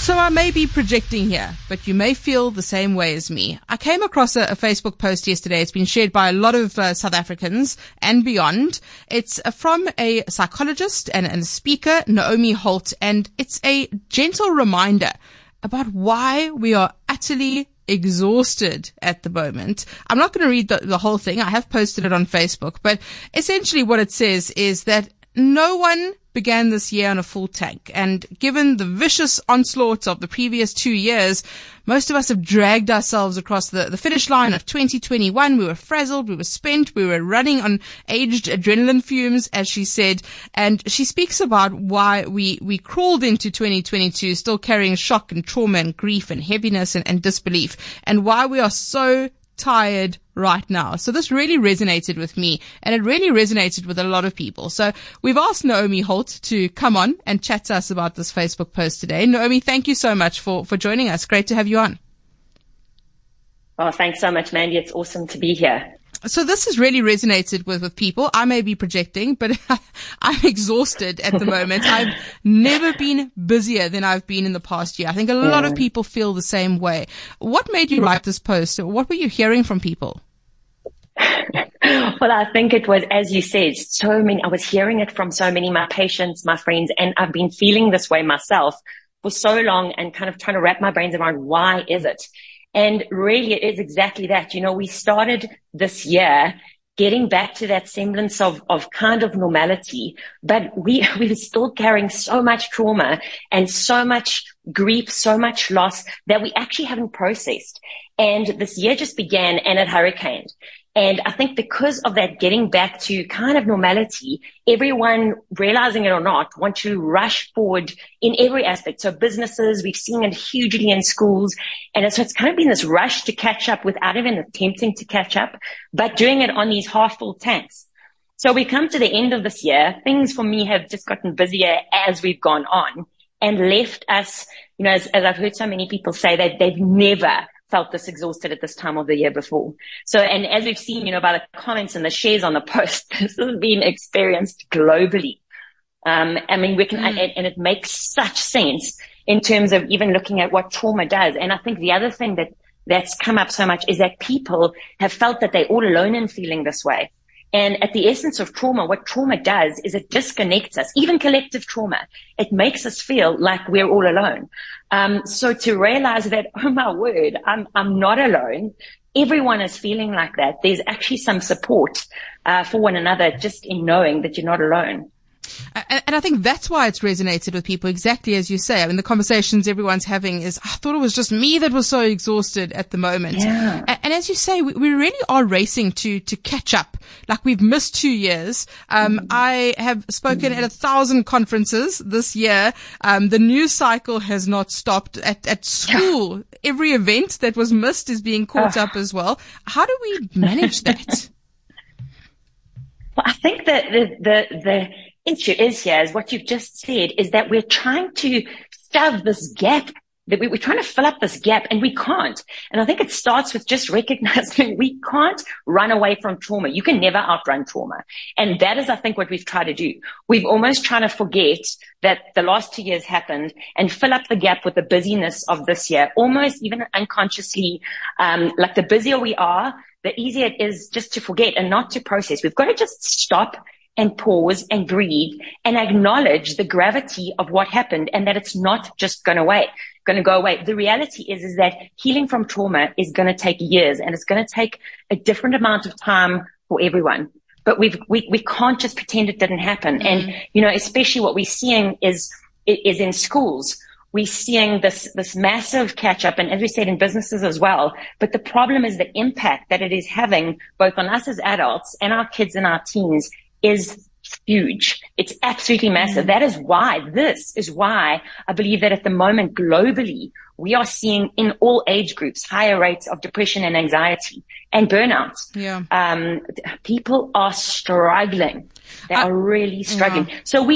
So I may be projecting here, but you may feel the same way as me. I came across a Facebook post yesterday. It's been shared by a lot of South Africans and beyond. It's from a psychologist and a speaker, Naomi Holt, and it's a gentle reminder about why we are utterly exhausted at the moment. I'm not going to read the whole thing. I have posted it on Facebook, but essentially what it says is that no one began this year on a full tank. And given the vicious onslaught of the previous 2 years, most of us have dragged ourselves across the finish line of 2021. We were frazzled, we were spent, we were running on aged adrenaline fumes, as she said. And she speaks about why we crawled into 2022 still carrying shock and trauma and grief and heaviness and disbelief, and why we are so tired right now. So this really resonated with me, and it really resonated with a lot of people. So we've asked Naomi Holt to come on and chat to us about this Facebook post today. Naomi, thank you so much for joining us. Great to have you on. Oh, thanks so much, Mandy. It's awesome to be here. So this has really resonated with people. I may be projecting, but I'm exhausted at the moment. I've never been busier than I've been in the past year. I think a lot of people feel the same way. What made you write this post? What were you hearing from people? Well, I think it was, as you said, so many. I was hearing it from so many, my patients, my friends, and I've been feeling this way myself for so long and kind of trying to wrap my brains around why is it? And really, it is exactly that. You know, we started this year getting back to that semblance of kind of normality, but we were still carrying so much trauma and so much grief, so much loss that we actually haven't processed. And this year just began and it hurricaned. And I think because of that getting back to kind of normality, everyone, realizing it or not, want to rush forward in every aspect. So businesses, we've seen it hugely in schools. And so it's kind of been this rush to catch up without even attempting to catch up, but doing it on these half full tanks. So we come to the end of this year. Things for me have just gotten busier as we've gone on and left us, you know, as I've heard so many people say, that they've never felt this exhausted at this time of the year before. So, and as we've seen, you know, by the comments and the shares on the post, this has been experienced globally. I mean, we can, and it makes such sense in terms of even looking at what trauma does. And I think the other thing that's come up so much is that people have felt that they're all alone in feeling this way. And at the essence of trauma, what trauma does is it disconnects us, even collective trauma. It makes us feel like we're all alone. So to realize that, oh my word, I'm not alone. Everyone is feeling like that. There's actually some support for one another just in knowing that you're not alone. And I think that's why it's resonated with people, exactly as you say. I mean, the conversations everyone's having is, I thought it was just me that was so exhausted at the moment. Yeah. And as you say, we really are racing to catch up. Like we've missed 2 years. I have spoken at 1,000 conferences this year. The news cycle has not stopped at school. Every event that was missed is being caught up as well. How do we manage that? Well, I think that the issue is here, is what you've just said, is that we're trying to shove this gap, that we're trying to fill up this gap, and we can't. And I think it starts with just recognizing we can't run away from trauma. You can never outrun trauma. And that is, I think, what we've tried to do. We've almost trying to forget that the last 2 years happened and fill up the gap with the busyness of this year, almost even unconsciously. Like the busier we are, the easier it is just to forget and not to process. We've got to just stop and pause and breathe and acknowledge the gravity of what happened, and that it's not just going to go away. The reality is that healing from trauma is going to take years, and it's going to take a different amount of time for everyone. But we can't just pretend it didn't happen. And, you know, especially what we're seeing is in schools. We're seeing this massive catch up, and as we said, in businesses as well. But the problem is the impact that it is having both on us as adults and our kids and our teens is huge. It's absolutely massive. This is why I believe that at the moment globally, we are seeing in all age groups higher rates of depression and anxiety and burnout. Yeah. People are struggling. They are really struggling. Yeah. So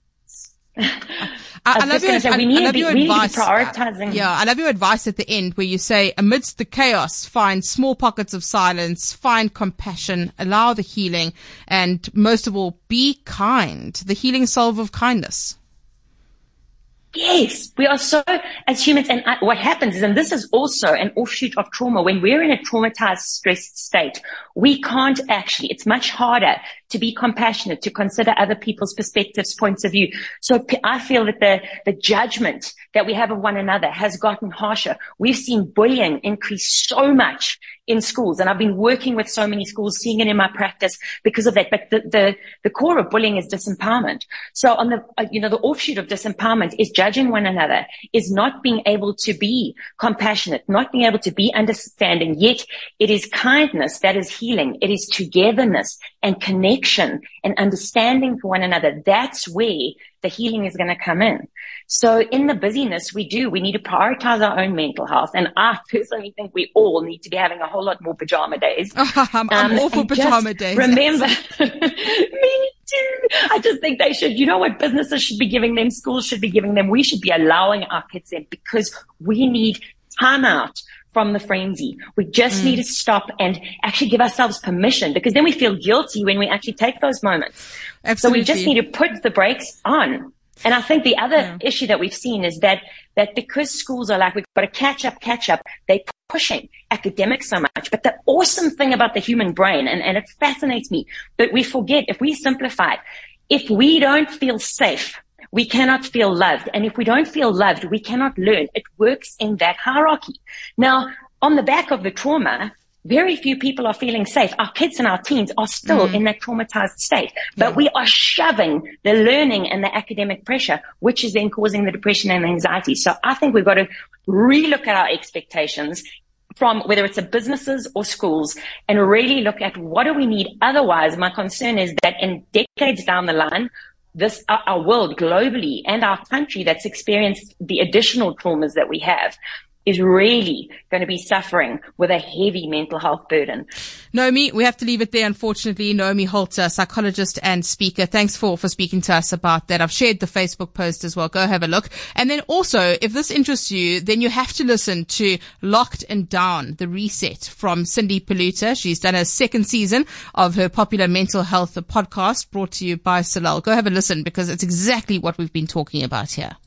I love your advice. Prioritizing. Yeah, I love your advice at the end where you say, amidst the chaos, find small pockets of silence, find compassion, allow the healing, and most of all, be kind. The healing salve of kindness. Yes, we are so, as humans, and what happens is, and this is also an offshoot of trauma, when we're in a traumatized, stressed state, we can't actually, it's much harder to be compassionate, to consider other people's perspectives, points of view. So I feel that the judgment that we have of one another has gotten harsher. We've seen bullying increase so much in schools, and I've been working with so many schools, seeing it in my practice because of that. But the core of bullying is disempowerment. So on the offshoot of disempowerment is judging one another, is not being able to be compassionate, not being able to be understanding. Yet it is kindness that is healing. It is togetherness and connection and understanding for one another. That's where the healing is going to come in. So in the busyness we need to prioritize our own mental health. And I personally think we all need to be having a whole lot more pajama days. I'm all for pajama days. Remember, me too. I just think they should, what businesses should be giving them, schools should be giving them. We should be allowing our kids in, because we need time out from the frenzy. We just need to stop and actually give ourselves permission, because then we feel guilty when we actually take those moments. Absolutely. So we just need to put the brakes on. And I think the other issue that we've seen is that because schools are like, we've got to catch up, they're pushing academics so much. But the awesome thing about the human brain, and it fascinates me, that we forget, if we simplify it, if we don't feel safe, we cannot feel loved. And if we don't feel loved, we cannot learn. It works in that hierarchy. Now, on the back of the trauma, very few people are feeling safe. Our kids and our teens are still in that traumatized state, but we are shoving the learning and the academic pressure, which is then causing the depression and the anxiety. So I think we've got to relook at our expectations from whether it's a businesses or schools, and really look at what do we need. Otherwise, my concern is that in decades down the line, our world globally and our country that's experienced the additional traumas that we have is really going to be suffering with a heavy mental health burden. Naomi, we have to leave it there, unfortunately. Naomi Holter, psychologist and speaker. Thanks for speaking to us about that. I've shared the Facebook post as well. Go have a look. And then also, if this interests you, then you have to listen to Locked and Down, the reset from Cindy Paluta. She's done a second season of her popular mental health podcast brought to you by Salal. Go have a listen, because it's exactly what we've been talking about here.